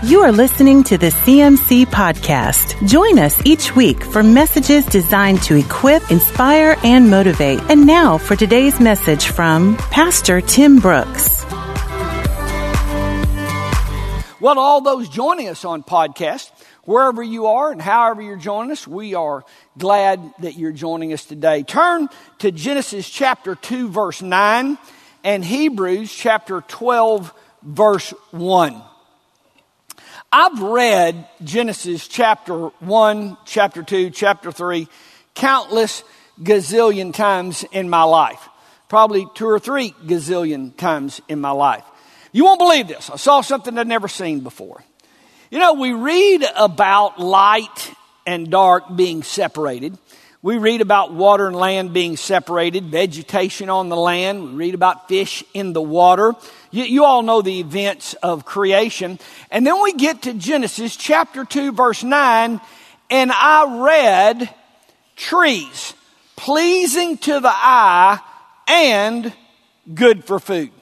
You are listening to the CMC Podcast. Join us each week for messages designed to equip, inspire, and motivate. And now for today's message from Pastor Tim Brooks. Well, to all those joining us on podcast, wherever you are and however you're joining us, we are glad that you're joining us today. Turn to Genesis chapter 2, verse 9, and Hebrews chapter 12, verse 1. I've read Genesis chapter 1, chapter 2, chapter 3 countless gazillion times in my life. Probably 2 or 3 gazillion times in my life. You won't believe this. I saw something I'd never seen before. You know, we read about light and dark being separated. We read about water and land being separated, vegetation on the land. We read about fish in the water. You all know the events of creation. And then we get to Genesis chapter 2, verse 9, and I read trees, pleasing to the eye and good for food.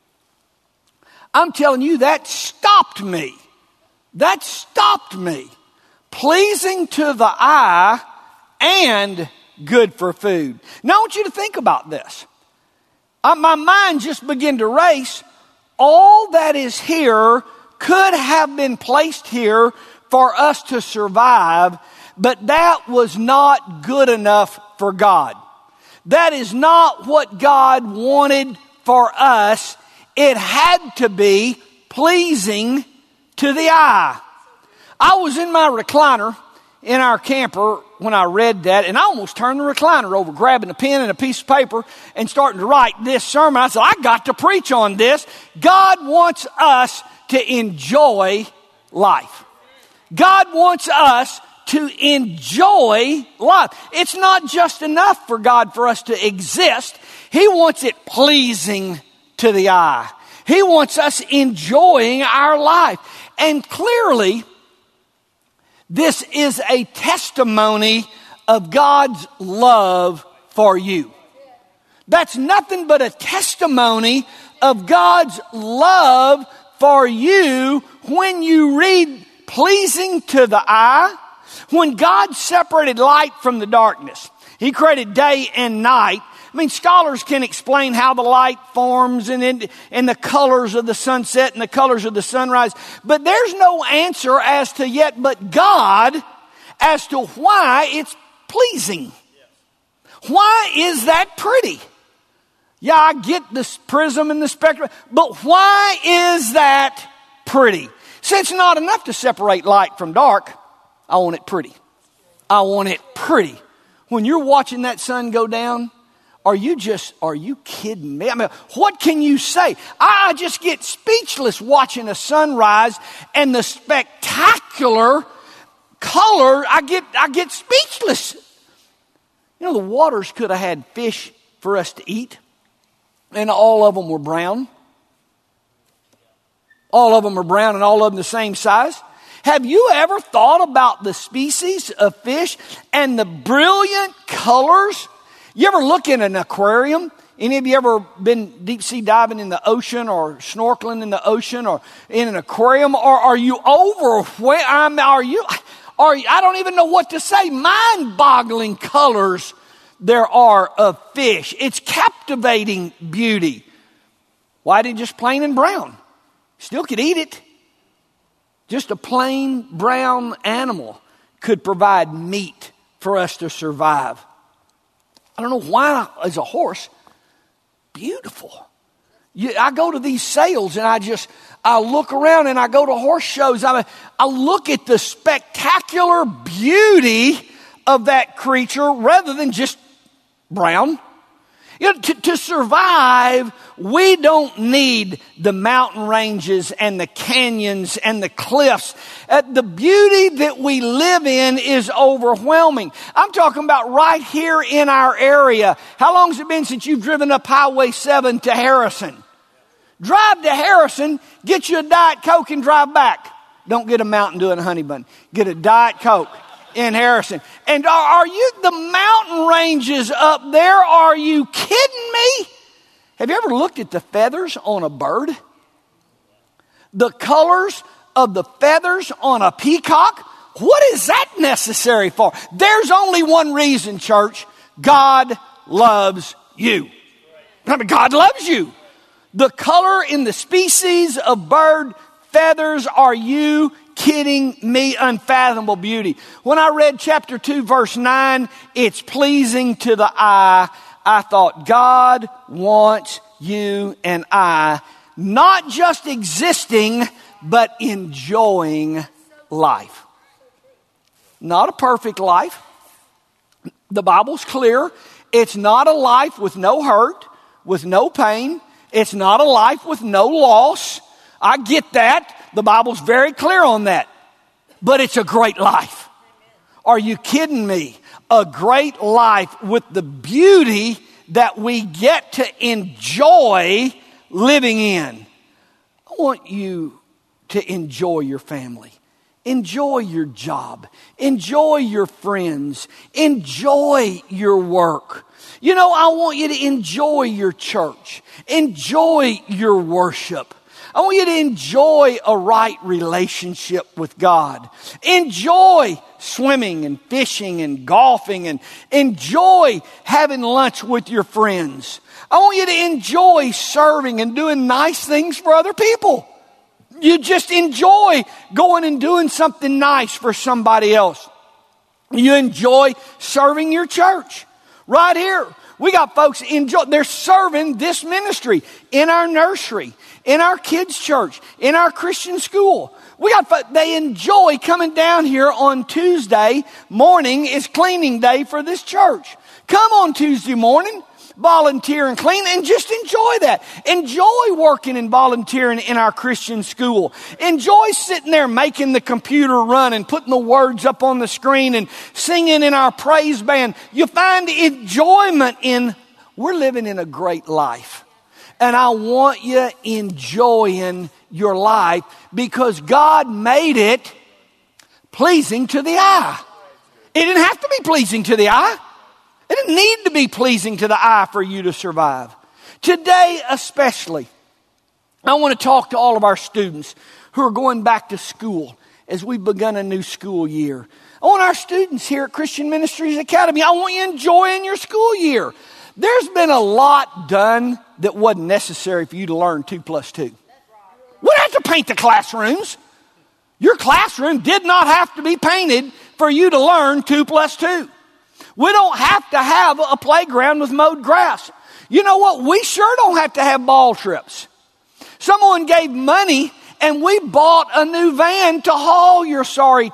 I'm telling you, that stopped me. That stopped me. Pleasing to the eye and good for food. Now I want you to think about this. My mind just began to race. All that is here could have been placed here for us to survive, but that was not good enough for God. That is not what God wanted for us. It had to be pleasing to the eye. I was in my recliner in our camper when I read that, and I almost turned the recliner over, grabbing a pen and a piece of paper and starting to write this sermon. I said, I got to preach on this. God wants us to enjoy life. God wants us to enjoy life. It's not just enough for God for us to exist. He wants it pleasing to the eye. He wants us enjoying our life. And clearly, this is a testimony of God's love for you. That's nothing but a testimony of God's love for you when you read pleasing to the eye. When God separated light from the darkness, He created day and night. I mean, scholars can explain how the light forms and the colors of the sunset and the colors of the sunrise. But there's no answer as to yet but God as to why it's pleasing. Why is that pretty? Yeah, I get this prism and the spectrum, but why is that pretty? Since it's not enough to separate light from dark, I want it pretty. I want it pretty. When you're watching that sun go down, are you kidding me? I mean, what can you say? I just get speechless watching a sunrise and the spectacular color. I get speechless. You know, the waters could have had fish for us to eat, and all of them were brown. All of them are brown and all of them the same size. Have you ever thought about the species of fish and the brilliant colors? You ever look in an aquarium? Any of you ever been deep sea diving in the ocean or snorkeling in the ocean or in an aquarium? Or are you overwhelmed? I don't even know what to say. Mind-boggling colors there are of fish. It's captivating beauty. Why did just plain and brown? Still could eat it. Just a plain brown animal could provide meat for us to survive. I don't know why, as a horse, beautiful. I go to these sales and I look around and I go to horse shows. I look at the spectacular beauty of that creature rather than just brown. You know, to survive, we don't need the mountain ranges and the canyons and the cliffs. The beauty that we live in is overwhelming. I'm talking about right here in our area. How long has it been since you've driven up Highway 7 to Harrison? Drive to Harrison, get you a Diet Coke and drive back. Don't get a Mountain Dew and a Honey Bun. Get a Diet Coke in Harrison. And are you the mountain ranges up there? Are you kidding me? Have you ever looked at the feathers on a bird? The colors of the feathers on a peacock? What is that necessary for? There's only one reason, church. God loves you. I mean, God loves you. The color in the species of bird feathers, are you kidding me? Unfathomable beauty. When I read chapter 2, verse 9, it's pleasing to the eye. I thought, God wants you and I not just existing, but enjoying life. Not a perfect life. The Bible's clear. It's not a life with no hurt, with no pain. It's not a life with no loss. I get that. The Bible's very clear on that. But it's a great life. Are you kidding me? A great life with the beauty that we get to enjoy living in. I want you to enjoy your family. Enjoy your job. Enjoy your friends. Enjoy your work. You know, I want you to enjoy your church. Enjoy your worship. I want you to enjoy a right relationship with God. Enjoy swimming and fishing and golfing, and enjoy having lunch with your friends. I want you to enjoy serving and doing nice things for other people. You just enjoy going and doing something nice for somebody else. You enjoy serving your church. Right here, we got folks they're serving this ministry in our nursery, in our kids' church, in our Christian school. They enjoy coming down here on Tuesday morning. Is cleaning day for this church. Come on Tuesday morning, volunteer and clean, and just enjoy that. Enjoy working and volunteering in our Christian school. Enjoy sitting there making the computer run and putting the words up on the screen and singing in our praise band. You find enjoyment we're living in a great life. And I want you enjoying your life because God made it pleasing to the eye. It didn't have to be pleasing to the eye. It didn't need to be pleasing to the eye for you to survive. Today especially, I want to talk to all of our students who are going back to school as we've begun a new school year. I want our students here at Christian Ministries Academy, I want you enjoying your school year. There's been a lot done that wasn't necessary for you to learn 2 plus 2. We don't have to paint the classrooms. Your classroom did not have to be painted for you to learn 2 plus 2. We don't have to have a playground with mowed grass. You know what? We sure don't have to have ball trips. Someone gave money and we bought a new van to haul your sorry.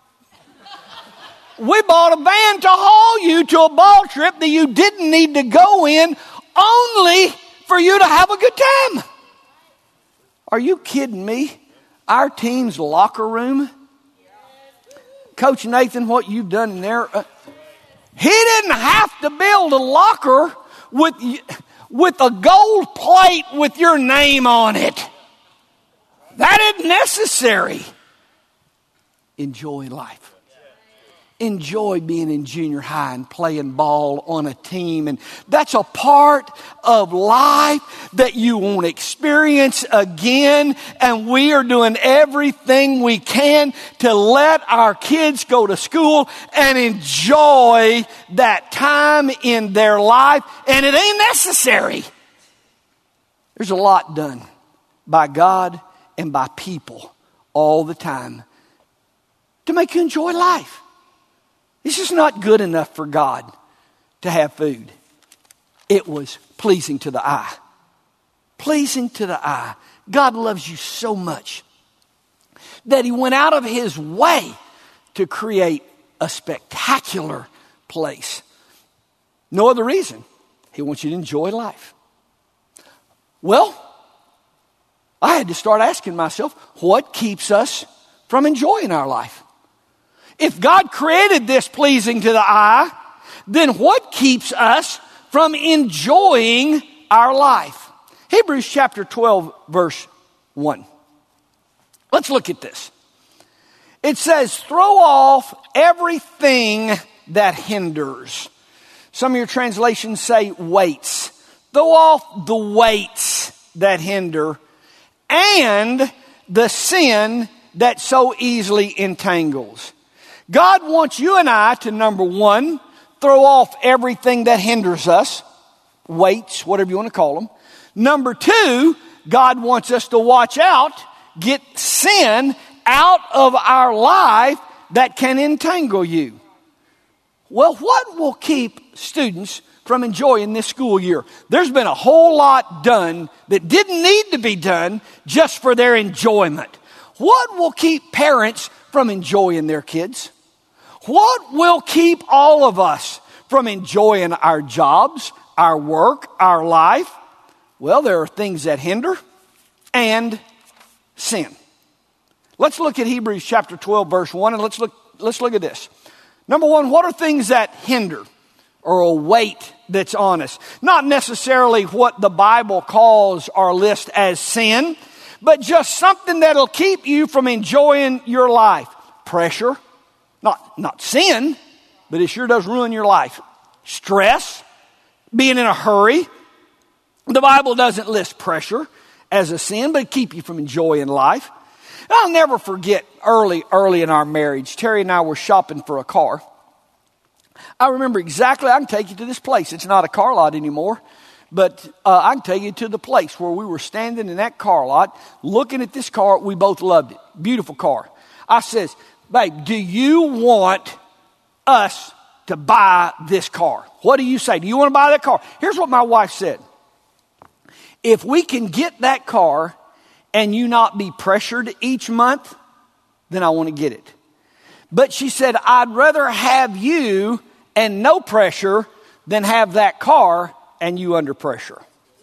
We bought a van to haul you to a ball trip that you didn't need to go in, only for you to have a good time. Are you kidding me? Our team's locker room. Coach Nathan, what you've done in there. He didn't have to build a locker with a gold plate with your name on it. That isn't necessary. Enjoy life. Enjoy being in junior high and playing ball on a team. And that's a part of life that you won't experience again. And we are doing everything we can to let our kids go to school and enjoy that time in their life. And it ain't necessary. There's a lot done by God and by people all the time to make you enjoy life. It's just not good enough for God to have food. It was pleasing to the eye. Pleasing to the eye. God loves you so much that He went out of His way to create a spectacular place. No other reason. He wants you to enjoy life. Well, I had to start asking myself, what keeps us from enjoying our life? If God created this pleasing to the eye, then what keeps us from enjoying our life? Hebrews chapter 12, verse 1. Let's look at this. It says, throw off everything that hinders. Some of your translations say weights. Throw off the weights that hinder and the sin that so easily entangles. God wants you and I to, number one, throw off everything that hinders us, weights, whatever you want to call them. Number two, God wants us to watch out, get sin out of our life that can entangle you. Well, what will keep students from enjoying this school year? There's been a whole lot done that didn't need to be done just for their enjoyment. What will keep parents from enjoying their kids? What will keep all of us from enjoying our jobs, our work, our life? Well, there are things that hinder and sin. Let's look at Hebrews chapter 12, verse 1, and let's look at this. Number one, what are things that hinder or a weight that's on us? Not necessarily what the Bible calls or lists as sin, but just something that'll keep you from enjoying your life. Pressure, not sin, but it sure does ruin your life. Stress, being in a hurry. The Bible doesn't list pressure as a sin, but it keep you from enjoying life. I'll never forget early in our marriage, Terry and I were shopping for a car. I remember exactly, I can take you to this place. It's not a car lot anymore, but I can take you to the place where we were standing in that car lot, looking at this car. We both loved it. Beautiful car. I says, babe, do you want us to buy this car? What do you say? Do you want to buy that car? Here's what my wife said. If we can get that car and you not be pressured each month, then I want to get it. But she said, I'd rather have you and no pressure than have that car and you under pressure.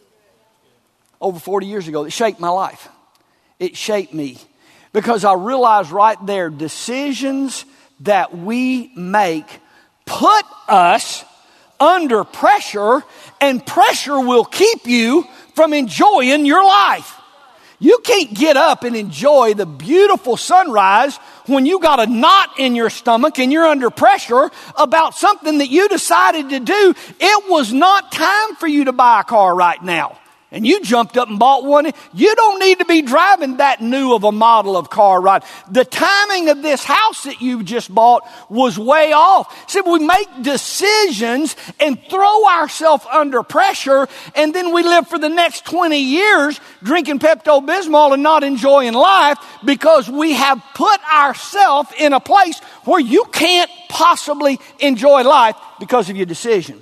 Over 40 years ago, it shaped my life. It shaped me because I realized right there, decisions that we make put us under pressure, and pressure will keep you from enjoying your life. You can't get up and enjoy the beautiful sunrise when you got a knot in your stomach and you're under pressure about something that you decided to do. It was not time for you to buy a car right now. And you jumped up and bought one. You don't need to be driving that new of a model of car right. The timing of this house that you just bought was way off. See, we make decisions and throw ourselves under pressure, and then we live for the next 20 years drinking Pepto-Bismol and not enjoying life because we have put ourselves in a place where you can't possibly enjoy life because of your decision.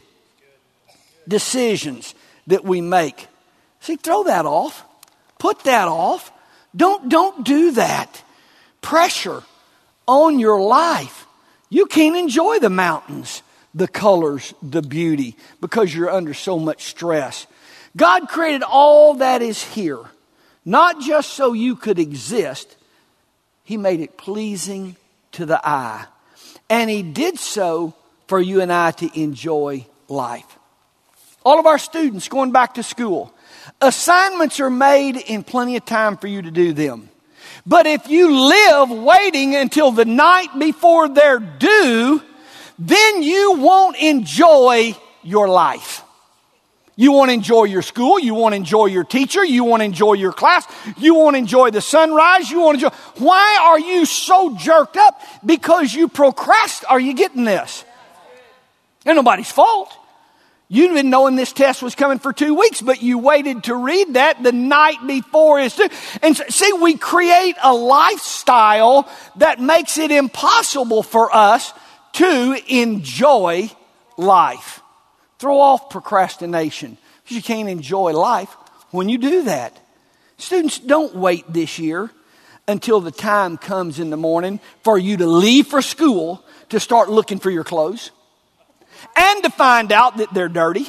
Decisions that we make. See, throw that off. Put that off. Don't do that. Pressure on your life. You can't enjoy the mountains, the colors, the beauty, because you're under so much stress. God created all that is here, not just so you could exist. He made it pleasing to the eye. And He did so for you and I to enjoy life. All of our students going back to school, assignments are made in plenty of time for you to do them. But if you live waiting until the night before they're due, then you won't enjoy your life. You won't enjoy your school. You won't enjoy your teacher. You won't enjoy your class. You won't enjoy the sunrise. You won't enjoy. Why are you so jerked up? Because you procrastinate. Are you getting this? Ain't nobody's fault. You've been knowing this test was coming for 2 weeks, but you waited to read that the night before it's due. And so, see, we create a lifestyle that makes it impossible for us to enjoy life. Throw off procrastination because you can't enjoy life when you do that. Students, don't wait this year until the time comes in the morning for you to leave for school to start looking for your clothes. And to find out that they're dirty.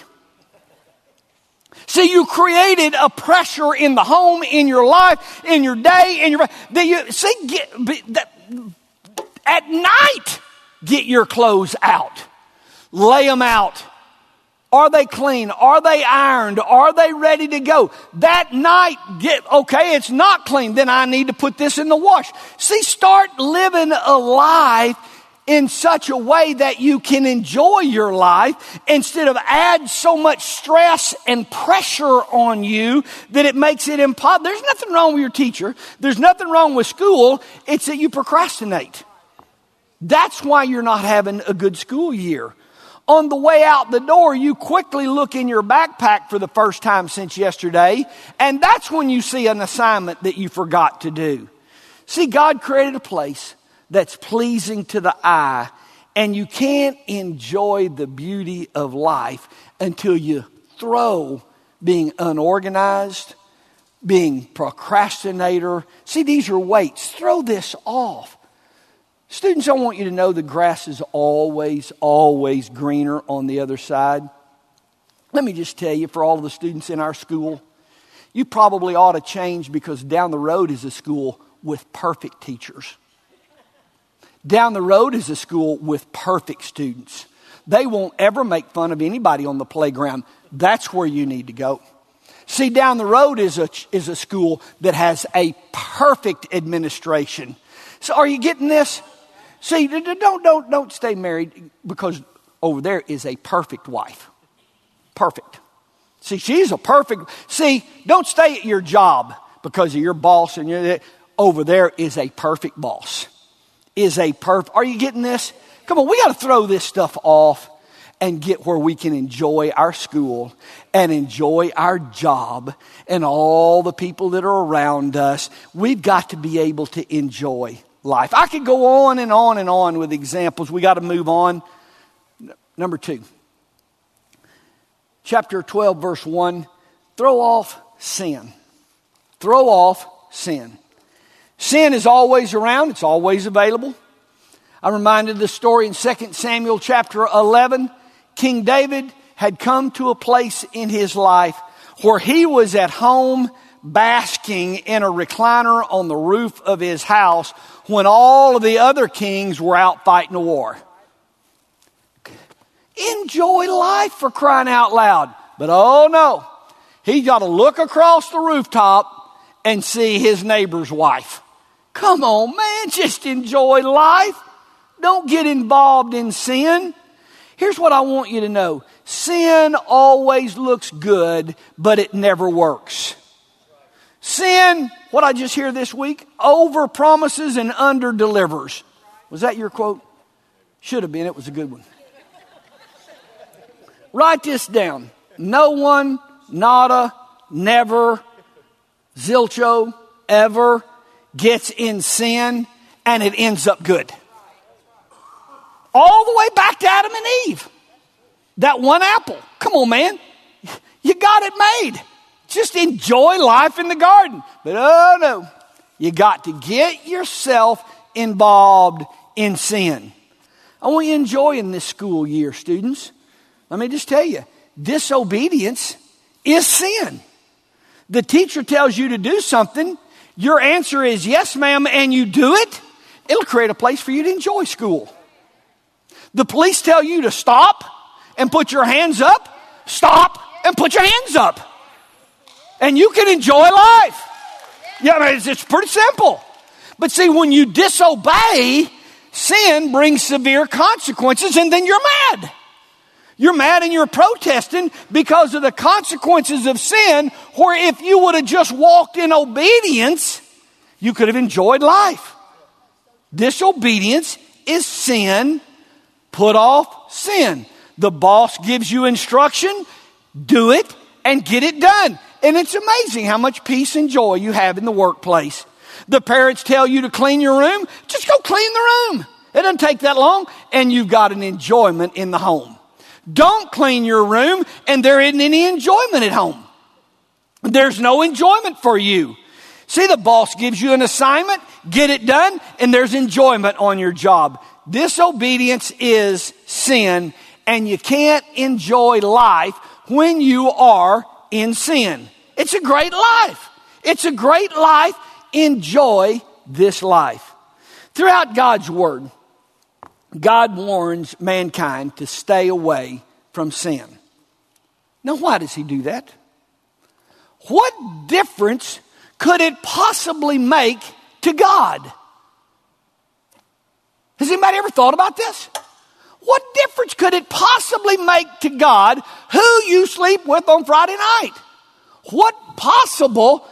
See, you created a pressure in the home, in your life, in your day, in your at night, get your clothes out. Lay them out. Are they clean? Are they ironed? Are they ready to go? That night, it's not clean. Then I need to put this in the wash. See, start living a life in such a way that you can enjoy your life instead of add so much stress and pressure on you that it makes it impossible. There's nothing wrong with your teacher. There's nothing wrong with school. It's that you procrastinate. That's why you're not having a good school year. On the way out the door, you quickly look in your backpack for the first time since yesterday, and that's when you see an assignment that you forgot to do. See, God created a place that's pleasing to the eye, and you can't enjoy the beauty of life until you throw being unorganized, being procrastinator. See, these are weights. Throw this off. Students, I want you to know the grass is always, always greener on the other side. Let me just tell you, for all of the students in our school, you probably ought to change, because down the road is a school with perfect teachers. Down the road is a school with perfect students. They won't ever make fun of anybody on the playground. That's where you need to go. See, down the road is a school that has a perfect administration. So are you getting this? See, don't stay married, because over there is a perfect wife. Perfect. See, she's a perfect. See, don't stay at your job because of your boss, and over there is a perfect boss. Are you getting this? Come on, we got to throw this stuff off and get where we can enjoy our school and enjoy our job and all the people that are around us. We've got to be able to enjoy life. I could go on and on and on with examples. We got to move on. Number 2. Chapter 12, verse 1. Throw off sin. Throw off sin. Sin is always around. It's always available. I'm reminded of the story in 2 Samuel chapter 11. King David had come to a place in his life where he was at home basking in a recliner on the roof of his house when all of the other kings were out fighting a war. Enjoy life, for crying out loud. But oh no, he got to look across the rooftop and see his neighbor's wife. Come on, man, just enjoy life. Don't get involved in sin. Here's what I want you to know. Sin always looks good, but it never works. Sin, what I just hear this week, over promises and under delivers. Was that your quote? Should have been. It was a good one. Write this down. No one, nada, never, zilcho, ever gets in sin and it ends up good. All the way back to Adam and Eve. That one apple. Come on, man. You got it made. Just enjoy life in the garden. But oh no, you got to get yourself involved in sin. I want you to enjoy in this school year, students. Let me just tell you, disobedience is sin. The teacher tells you to do something. Your answer is yes, ma'am, and you do it. It'll create a place for you to enjoy school. The police tell you to stop and put your hands up. Stop and put your hands up. And you can enjoy life. Yeah, I mean, it's pretty simple. But see, when you disobey, sin brings severe consequences, and then you're mad. You're mad and you're protesting because of the consequences of sin, where if you would have just walked in obedience, you could have enjoyed life. Disobedience is sin. Put off sin. The boss gives you instruction, do it and get it done. And it's amazing how much peace and joy you have in the workplace. The parents tell you to clean your room, just go clean the room. It doesn't take that long, and you've got an enjoyment in the home. Don't clean your room, and there isn't any enjoyment at home. There's no enjoyment for you. See, the boss gives you an assignment, get it done, and there's enjoyment on your job. Disobedience is sin, and you can't enjoy life when you are in sin. It's a great life. It's a great life. Enjoy this life. Throughout God's word, God warns mankind to stay away from sin. Now, why does he do that? What difference could it possibly make to God? Has anybody ever thought about this? What difference could it possibly make to God who you sleep with on Friday night? What possible,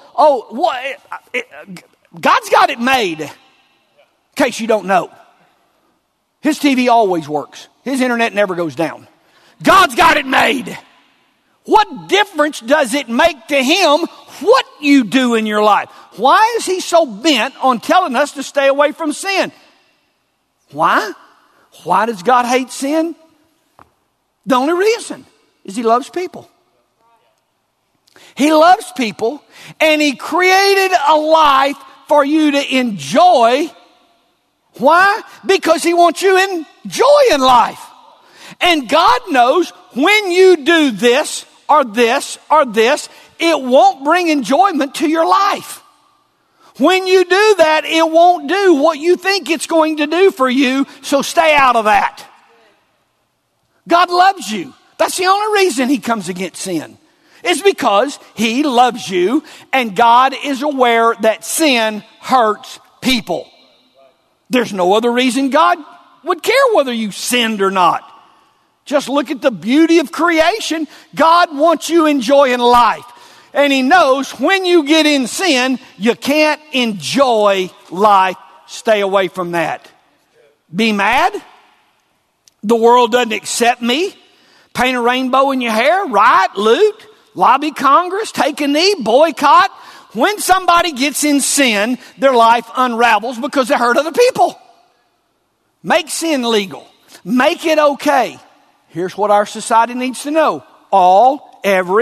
God's got it made, in case you don't know. His TV always works. His internet never goes down. God's got it made. What difference does it make to him what you do in your life? Why is he so bent on telling us to stay away from sin? Why? Why does God hate sin? The only reason is he loves people. He loves people, and he created a life for you to enjoy. Why? Because he wants you enjoying life. And God knows when you do this or this or this, it won't bring enjoyment to your life. When you do that, it won't do what you think it's going to do for you, so stay out of that. God loves you. That's the only reason he comes against sin. It's because he loves you, and God is aware that sin hurts people. There's no other reason God would care whether you sinned or not. Just look at the beauty of creation. God wants you enjoying life. And he knows when you get in sin, you can't enjoy life. Stay away from that. Be mad. The world doesn't accept me. Paint a rainbow in your hair. Riot, loot, lobby Congress, take a knee, boycott. When somebody gets in sin, their life unravels because they hurt other people. Make sin legal. Make it okay. Here's what our society needs to know. All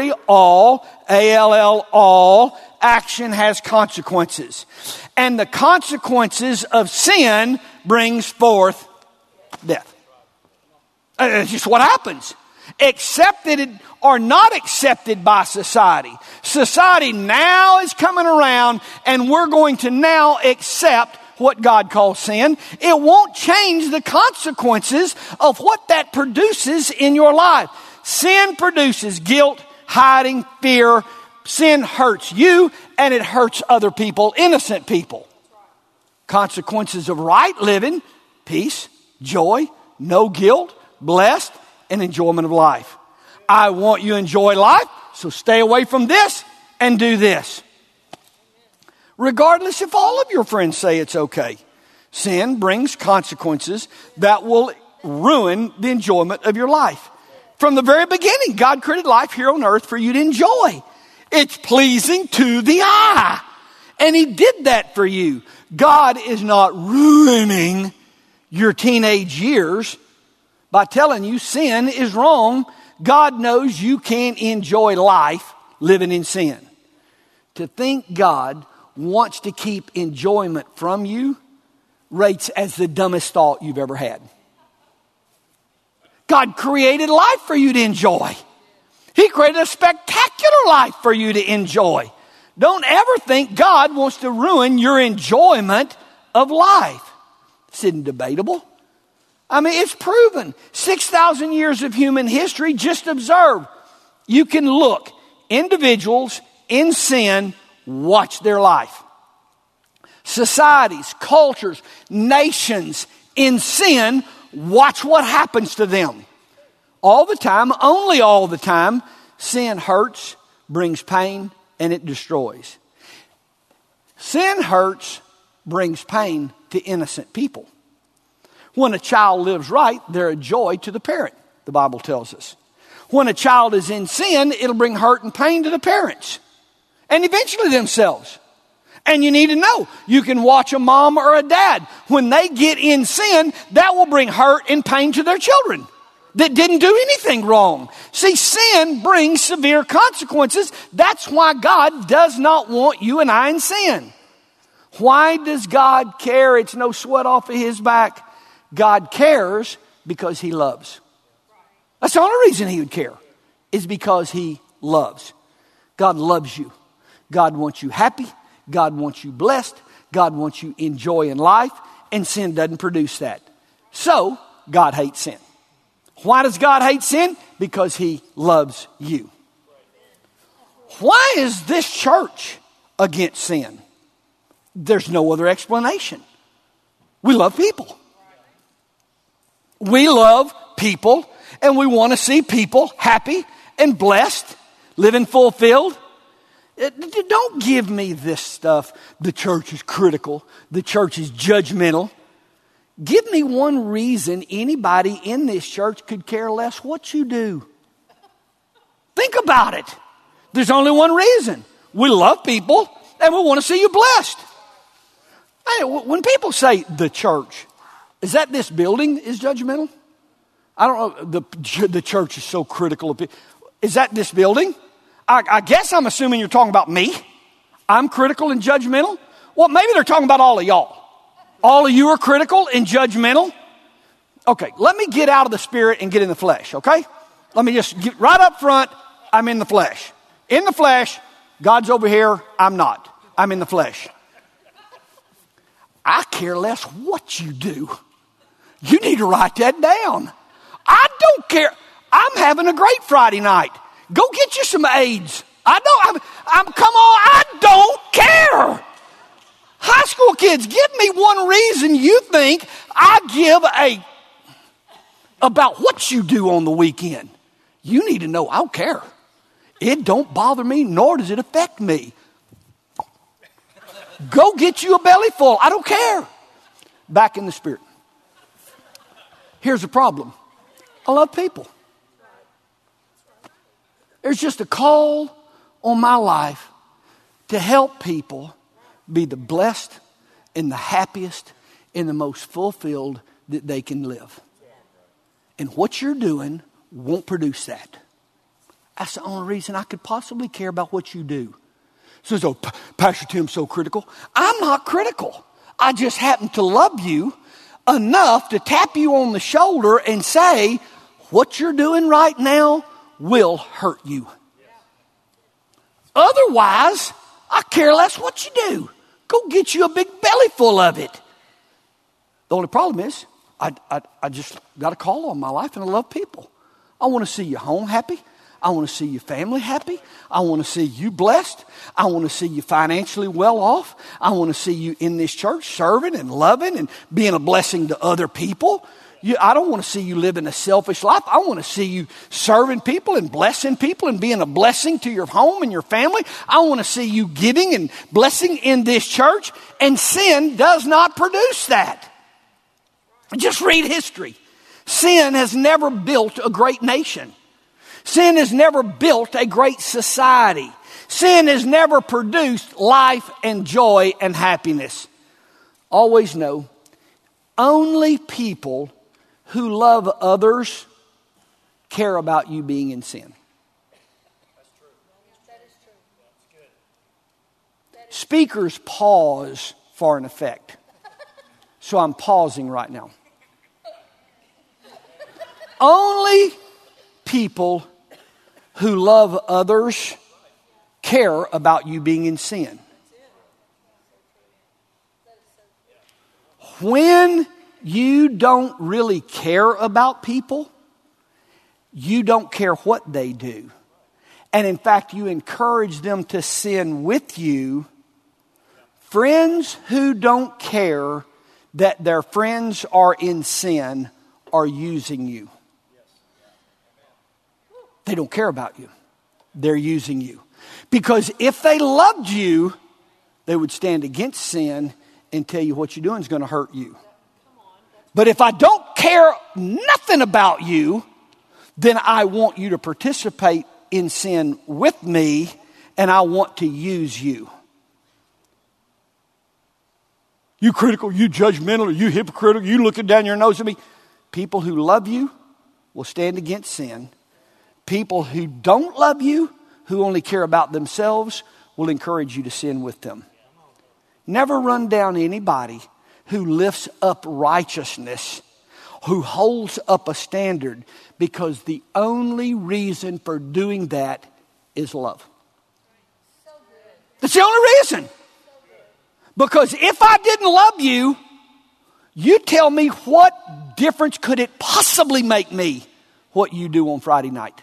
action has consequences. And the consequences of sin brings forth death. It's just what happens. Accepted or not accepted by society. Society now is coming around, and we're going to now accept what God calls sin. It won't change the consequences of what that produces in your life. Sin produces guilt, hiding, fear. Sin hurts you, and it hurts other people, innocent people. Consequences of right living: peace, joy, no guilt, blessed, and enjoyment of life. I want you to enjoy life, so stay away from this and do this. Regardless if all of your friends say it's okay. Sin brings consequences that will ruin the enjoyment of your life. From the very beginning, God created life here on earth for you to enjoy. It's pleasing to the eye. And he did that for you. God is not ruining your teenage years by telling you sin is wrong. God knows you can't enjoy life living in sin. To think God wants to keep enjoyment from you rates as the dumbest thought you've ever had. God created life for you to enjoy. He created a spectacular life for you to enjoy. Don't ever think God wants to ruin your enjoyment of life. This isn't debatable. I mean, it's proven. 6,000 years of human history, just observe. You can look. Individuals in sin watch their life. Societies, cultures, nations in sin, watch what happens to them. All the time, only all the time, sin hurts, brings pain, and it destroys. Sin hurts, brings pain to innocent people. When a child lives right, they're a joy to the parent, the Bible tells us. When a child is in sin, it'll bring hurt and pain to the parents, and eventually themselves. And you need to know, you can watch a mom or a dad. When they get in sin, that will bring hurt and pain to their children that didn't do anything wrong. See, sin brings severe consequences. That's why God does not want you and I in sin. Why does God care? It's no sweat off of his back. God cares because he loves. That's the only reason he would care, is because he loves. God loves you. God wants you happy. God wants you blessed. God wants you enjoying life, and sin doesn't produce that. So, God hates sin. Why does God hate sin? Because he loves you. Why is this church against sin? There's no other explanation. We love people. We love people, and we want to see people happy and blessed, living fulfilled. Don't give me this stuff. The church is critical. The church is judgmental. Give me one reason anybody in this church could care less what you do. Think about it. There's only one reason. We love people and we want to see you blessed. Hey, when people say the church, is that this building is judgmental? I don't know. The church is so critical of people. Is that this building? I guess I'm assuming you're talking about me. I'm critical and judgmental. Well, maybe they're talking about all of y'all. All of you are critical and judgmental. Okay, let me get out of the spirit and get in the flesh, okay? Let me just get right up front. I'm in the flesh. In the flesh, God's over here. I'm not. I'm in the flesh. I care less what you do. You need to write that down. I don't care. I'm having a great Friday night. Go get you some AIDS. Come on, I don't care. High school kids, give me one reason you think I give about what you do on the weekend. You need to know I don't care. It don't bother me, nor does it affect me. Go get you a belly full. I don't care. Back in the spirit. Here's the problem. I love people. There's just a call on my life to help people be the blessed and the happiest and the most fulfilled that they can live. And what you're doing won't produce that. That's the only reason I could possibly care about what you do. So, Pastor Tim's so critical. I'm not critical. I just happen to love you enough to tap you on the shoulder and say, what you're doing right now will hurt you. Otherwise, I care less what you do. Go get you a big belly full of it. The only problem is, I just got a call on my life and I love people. I want to see you home happy. I want to see your family happy. I want to see you blessed. I want to see you financially well off. I want to see you in this church serving and loving and being a blessing to other people. I don't want to see you living a selfish life. I want to see you serving people and blessing people and being a blessing to your home and your family. I want to see you giving and blessing in this church. And sin does not produce that. Just read history. Sin has never built a great nation. Sin has never built a great society. Sin has never produced life and joy and happiness. Always know, only people who love others care about you being in sin. That's true. That is true. That's good. Speakers pause for an effect. So I'm pausing right now. Only people who love others care about you being in sin. When you don't really care about people, you don't care what they do. And in fact, you encourage them to sin with you. Friends who don't care that their friends are in sin are using you. They don't care about you. They're using you. Because if they loved you, they would stand against sin and tell you what you're doing is going to hurt you. But if I don't care nothing about you, then I want you to participate in sin with me, and I want to use you. You critical, you judgmental, you hypocritical, you looking down your nose at me. People who love you will stand against sin. People who don't love you, who only care about themselves, will encourage you to sin with them. Never run down anybody who lifts up righteousness, who holds up a standard, because the only reason for doing that is love. That's the only reason. Because if I didn't love you, you tell me what difference could it possibly make me what you do on Friday night?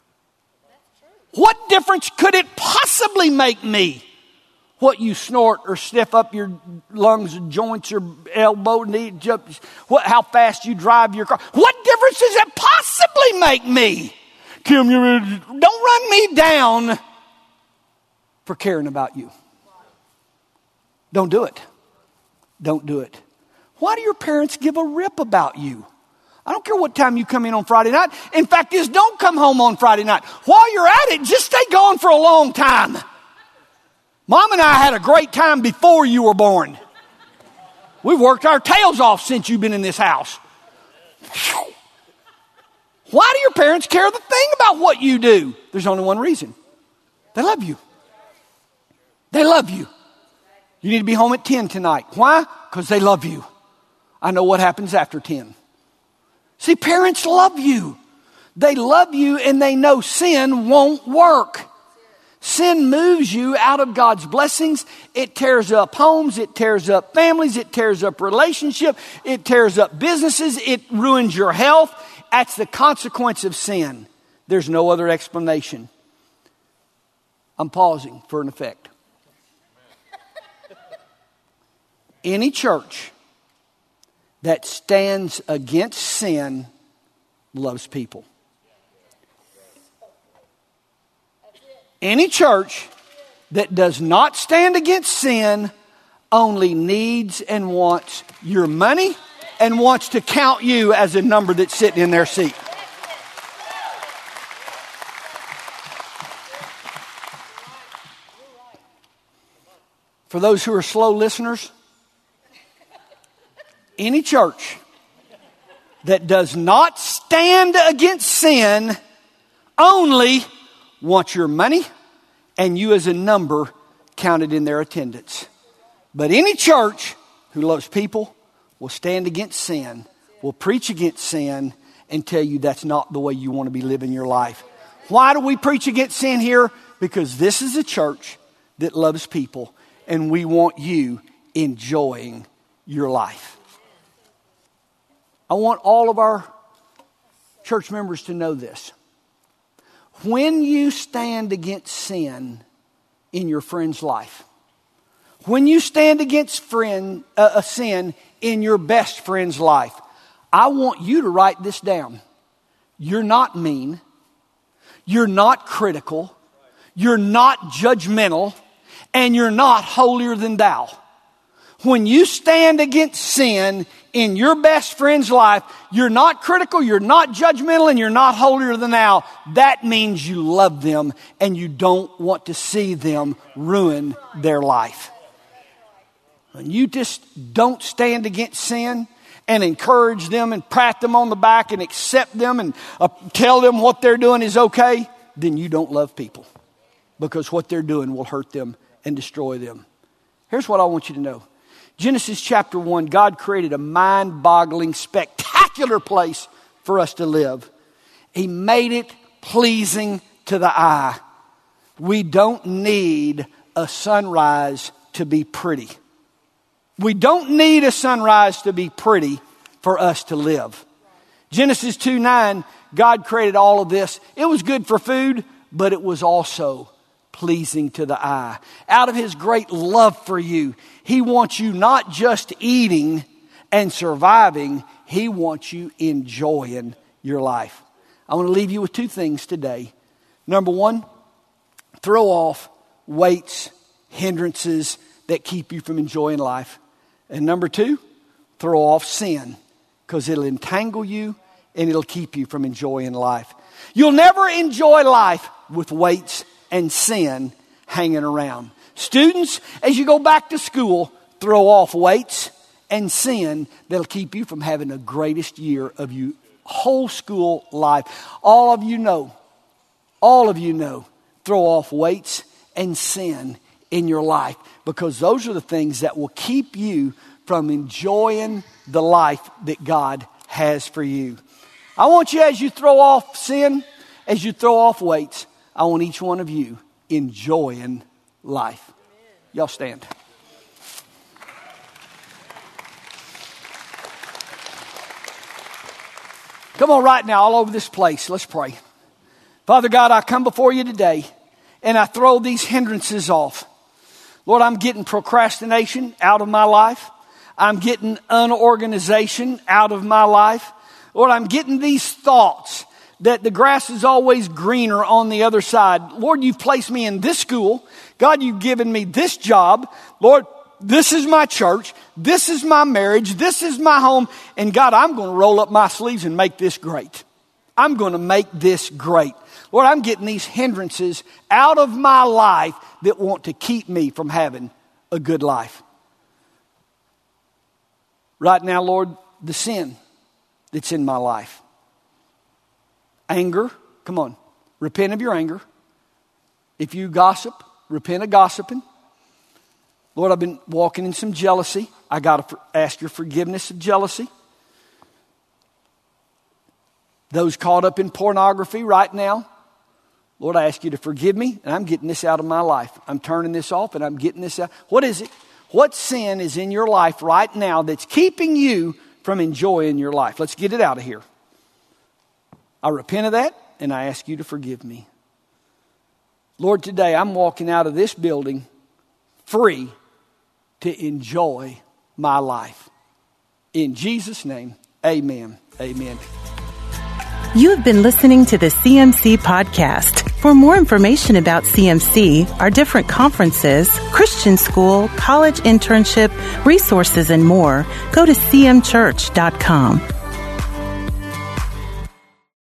What difference could it possibly make me what you snort or sniff up your lungs and joints or elbow, knee, how fast you drive your car? What difference does it possibly make me? Kim, don't run me down for caring about you. Don't do it. Don't do it. Why do your parents give a rip about you? I don't care what time you come in on Friday night. In fact, just don't come home on Friday night. While you're at it, just stay gone for a long time. Mom and I had a great time before you were born. We've worked our tails off since you've been in this house. Why do your parents care the thing about what you do? There's only one reason. They love you. They love you. You need to be home at 10 tonight. Why? Because they love you. I know what happens after 10. See, parents love you. They love you and they know sin won't work. Sin moves you out of God's blessings. It tears up homes. It tears up families. It tears up relationships. It tears up businesses. It ruins your health. That's the consequence of sin. There's no other explanation. I'm pausing for an effect. Any church that stands against sin loves people. Any church that does not stand against sin only needs and wants your money and wants to count you as a number that's sitting in their seat. For those who are slow listeners, any church that does not stand against sin only wants your money and you as a number counted in their attendance. But any church who loves people will stand against sin, will preach against sin, and tell you that's not the way you want to be living your life. Why do we preach against sin here? Because this is a church that loves people and we want you enjoying your life. I want all of our church members to know this. When you stand against sin in your friend's life, when you stand against a sin in your best friend's life, I want you to write this down. You're not mean. You're not critical. You're not judgmental. And you're not holier than thou. When you stand against sin in your best friend's life, you're not critical, you're not judgmental, and you're not holier than thou. That means you love them and you don't want to see them ruin their life. When you just don't stand against sin and encourage them and pat them on the back and accept them and tell them what they're doing is okay, then you don't love people. Because what they're doing will hurt them and destroy them. Here's what I want you to know. Genesis chapter 1, God created a mind-boggling, spectacular place for us to live. He made it pleasing to the eye. We don't need a sunrise to be pretty. We don't need a sunrise to be pretty for us to live. Genesis 2:9, God created all of this. It was good for food, but it was also pleasing to the eye. Out of His great love for you, He wants you not just eating and surviving, He wants you enjoying your life. I want to leave you with two things today. Number one, throw off weights, hindrances that keep you from enjoying life. And number two, throw off sin, because it'll entangle you and it'll keep you from enjoying life. You'll never enjoy life with weights and sin hanging around. Students, as you go back to school, throw off weights and sin that'll keep you from having the greatest year of your whole school life. All of you know, throw off weights and sin in your life, because those are the things that will keep you from enjoying the life that God has for you. I want you, as you throw off sin, as you throw off weights, I want each one of you enjoying life. Y'all stand. Come on right now, all over this place. Let's pray. Father God, I come before you today and I throw these hindrances off. Lord, I'm getting procrastination out of my life. I'm getting unorganization out of my life. Lord, I'm getting these thoughts that the grass is always greener on the other side. Lord, you've placed me in this school. God, you've given me this job. Lord, this is my church. This is my marriage. This is my home. And God, I'm going to roll up my sleeves and make this great. I'm going to make this great. Lord, I'm getting these hindrances out of my life that want to keep me from having a good life. Right now, Lord, the sin that's in my life. Anger, come on, repent of your anger. If you gossip, repent of gossiping. Lord, I've been walking in some jealousy. I got to ask your forgiveness of jealousy. Those caught up in pornography right now, Lord, I ask you to forgive me, and I'm getting this out of my life. I'm turning this off, and I'm getting this out. What is it? What sin is in your life right now that's keeping you from enjoying your life? Let's get it out of here. I repent of that, and I ask you to forgive me. Lord, today I'm walking out of this building free to enjoy my life. In Jesus' name, amen. Amen. You have been listening to the CMC Podcast. For more information about CMC, our different conferences, Christian school, college internship, resources, and more, go to cmchurch.com.